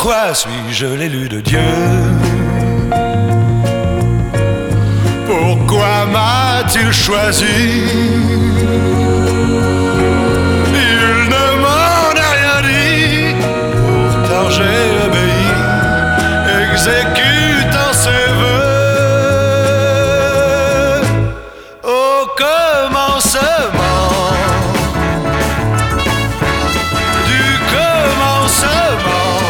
Pourquoi suis-je l'élu de Dieu? Pourquoi m'a-t-il choisi? Il ne m'en a rien dit, pourtant j'ai obéi, exécutant ses vœux. Au commencement, du commencement,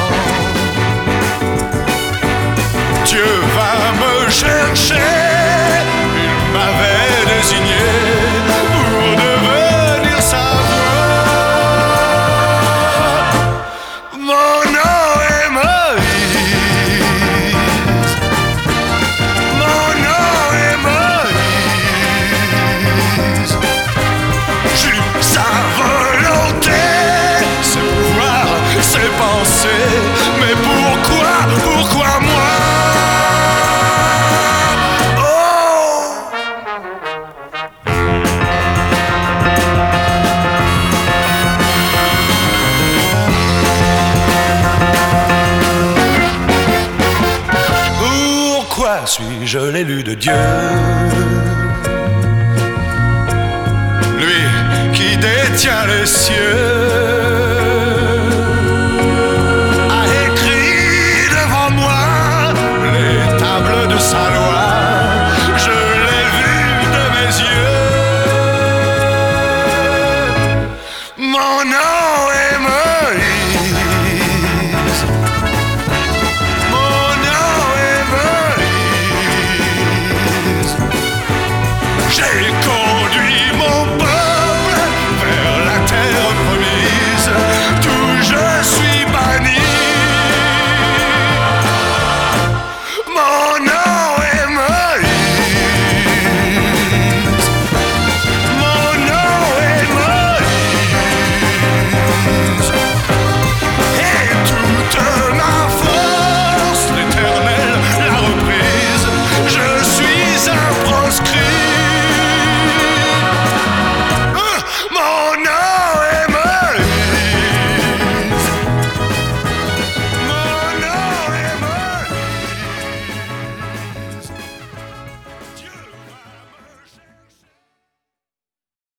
Dieu va me chercher. Il m'avait désigné pour devenir sa voix. Mon nom est Moïse. Mon nom est Moïse. J'ai sa volonté, ses pouvoirs, ses pensées. Mais pourquoi moi? Pourquoi suis-je l'élu de Dieu? Lui qui détient les cieux,